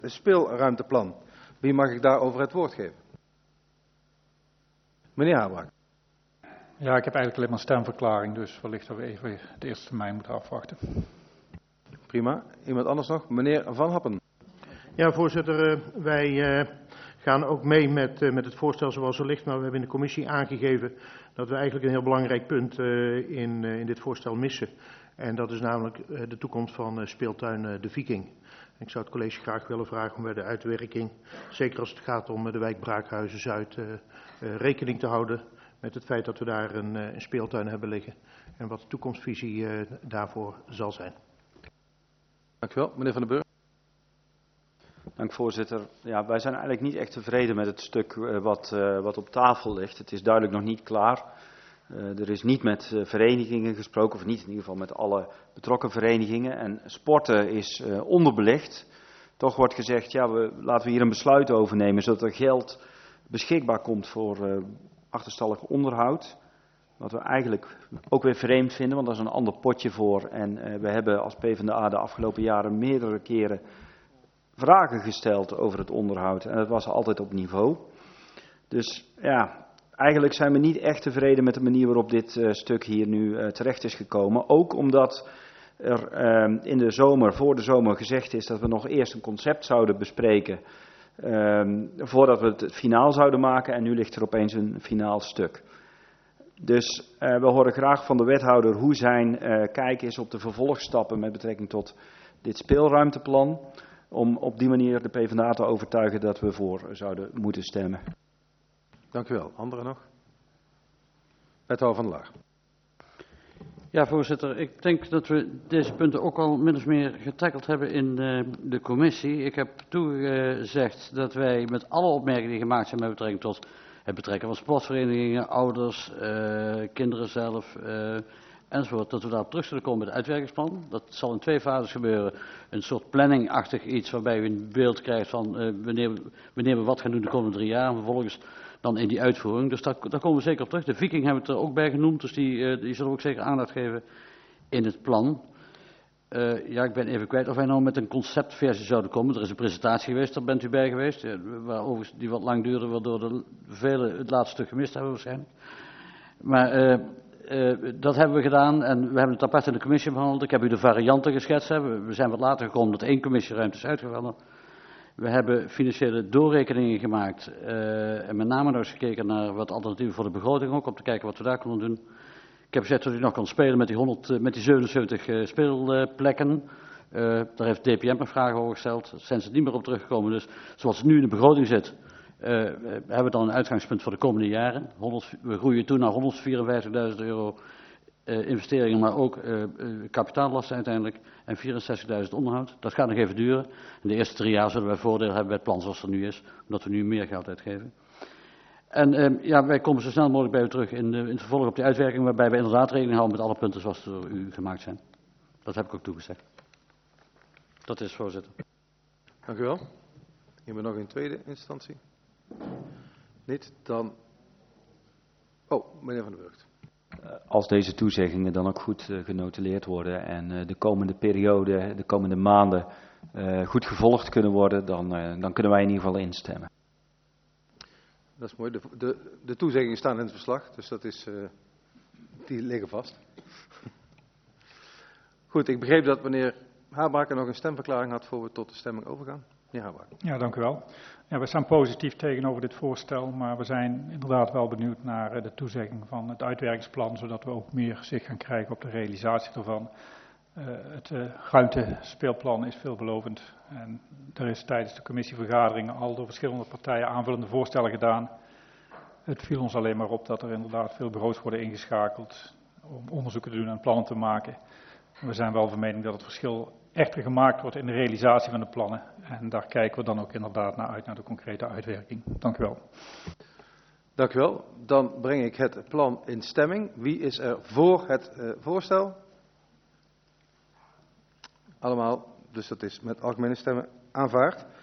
speelruimteplan. Wie mag ik daarover het woord geven? Meneer Habraak. Ja, ik heb eigenlijk alleen maar een stemverklaring, dus wellicht dat we even de eerste termijn moeten afwachten. Prima. Iemand anders nog? Meneer Van Happen. Ja, voorzitter, wij gaan ook mee met het voorstel zoals er ligt, maar we hebben in de commissie aangegeven dat we eigenlijk een heel belangrijk punt in dit voorstel missen. En dat is namelijk de toekomst van speeltuin De Viking. Ik zou het college graag willen vragen om bij de uitwerking, zeker als het gaat om de wijk Braakhuizen Zuid, rekening te houden met het feit dat we daar een speeltuin hebben liggen en wat de toekomstvisie daarvoor zal zijn. Dank u wel. Meneer Van den Burg. Dank voorzitter. Ja, wij zijn eigenlijk niet echt tevreden met het stuk wat op tafel ligt. Het is duidelijk nog niet klaar. Er is niet met verenigingen gesproken, of niet in ieder geval met alle betrokken verenigingen. En sporten is onderbelicht. Toch wordt gezegd, ja, laten we hier een besluit over nemen, zodat er geld beschikbaar komt voor achterstallig onderhoud. Wat we eigenlijk ook weer vreemd vinden, want daar is een ander potje voor. En we hebben als PvdA de afgelopen jaren meerdere keren vragen gesteld over het onderhoud. En dat was altijd op niveau. Dus ja, eigenlijk zijn we niet echt tevreden met de manier waarop dit stuk hier nu terecht is gekomen. Ook omdat er in de zomer, voor de zomer gezegd is dat we nog eerst een concept zouden bespreken. Voordat we het finaal zouden maken. En nu ligt er opeens een finaal stuk. Dus we horen graag van de wethouder hoe zijn kijk is op de vervolgstappen met betrekking tot dit speelruimteplan. Om op die manier de PvdA te overtuigen dat we voor zouden moeten stemmen. Dank u wel. Anderen nog? Wethouder Van der Laar. Ja, voorzitter. Ik denk dat we deze punten ook al min of meer getackeld hebben in de commissie. Ik heb toegezegd dat wij met alle opmerkingen die gemaakt zijn met betrekking tot het betrekken van sportverenigingen, ouders, kinderen zelf, enzovoort, dat we daarop terug zullen komen met het uitwerkingsplan. Dat zal in 2 fases gebeuren. Een soort planningachtig iets waarbij u een beeld krijgt van wanneer we wat gaan doen de komende 3 jaar. En vervolgens dan in die uitvoering. Dus daar komen we zeker op terug. De Viking hebben we het er ook bij genoemd. Dus die zullen we ook zeker aandacht geven in het plan. Ja, ik ben even kwijt of wij nou met een conceptversie zouden komen. Er is een presentatie geweest, daar bent u bij geweest. Waar overigens die wat lang duurde, waardoor de velen het laatste stuk gemist hebben waarschijnlijk. Maar dat hebben we gedaan en we hebben het apart in de commissie behandeld. Ik heb u de varianten geschetst. We zijn wat later gekomen dat 1 commissieruimte is uitgevallen. We hebben financiële doorrekeningen gemaakt en met name nog eens gekeken naar wat alternatieven voor de begroting ook, om te kijken wat we daar kunnen doen. Ik heb gezegd dat u nog kan spelen met die 77 speelplekken. Daar heeft DPM nog vragen over gesteld. Daar zijn ze niet meer op teruggekomen. Dus zoals het nu in de begroting zit, hebben we dan een uitgangspunt voor de komende jaren. We groeien toe naar 154.000 euro investeringen, maar ook kapitaallasten uiteindelijk. En 64.000 onderhoud. Dat gaat nog even duren. In de eerste 3 jaar zullen wij voordeel hebben bij het plan zoals het er nu is. Omdat we nu meer geld uitgeven. En ja, wij komen zo snel mogelijk bij u terug in het vervolg op die uitwerking. Waarbij we inderdaad rekening houden met alle punten zoals door u gemaakt zijn. Dat heb ik ook toegezegd. Dat is, voorzitter. Dank u wel. Iemand nog in tweede instantie? Niet? Dan... Oh, meneer Van der Burgt. Als deze toezeggingen dan ook goed genotuleerd worden en de komende periode, de komende maanden goed gevolgd kunnen worden, dan kunnen wij in ieder geval instemmen. Dat is mooi. De toezeggingen staan in het verslag, dus dat is, die liggen vast. Goed, ik begreep dat meneer Habraak nog een stemverklaring had voor we tot de stemming overgaan. Meneer Habraak. Ja, dank u wel. Ja, we staan positief tegenover dit voorstel, maar we zijn inderdaad wel benieuwd naar de toezegging van het uitwerkingsplan, zodat we ook meer zicht gaan krijgen op de realisatie ervan. Het ruimtespeelplan is veelbelovend en er is tijdens de commissievergaderingen al door verschillende partijen aanvullende voorstellen gedaan. Het viel ons alleen maar op dat er inderdaad veel bureaus worden ingeschakeld om onderzoeken te doen en plannen te maken. We zijn wel van mening dat het verschil echter gemaakt wordt in de realisatie van de plannen. En daar kijken we dan ook inderdaad naar uit, naar de concrete uitwerking. Dank u wel. Dank u wel. Dan breng ik het plan in stemming. Wie is er voor het voorstel? Allemaal, dus dat is met algemene stemmen aanvaard.